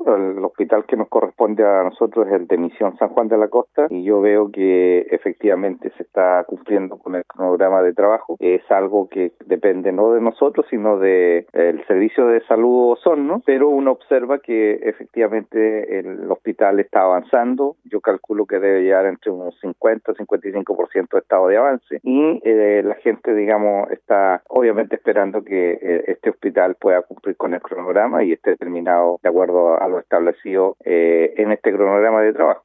El hospital que nos corresponde a nosotros es el de Misión San Juan de la Costa y yo veo que efectivamente se está cumpliendo con el cronograma de trabajo. Es algo que depende no de nosotros, sino de el Servicio de Salud Osorno, pero uno observa que efectivamente el hospital está avanzando. Yo calculo que debe llegar entre unos 50-55% de estado de avance y la gente, digamos, está obviamente esperando que este hospital pueda cumplir con el cronograma y esté terminado de acuerdo a lo establecido en este cronograma de trabajo.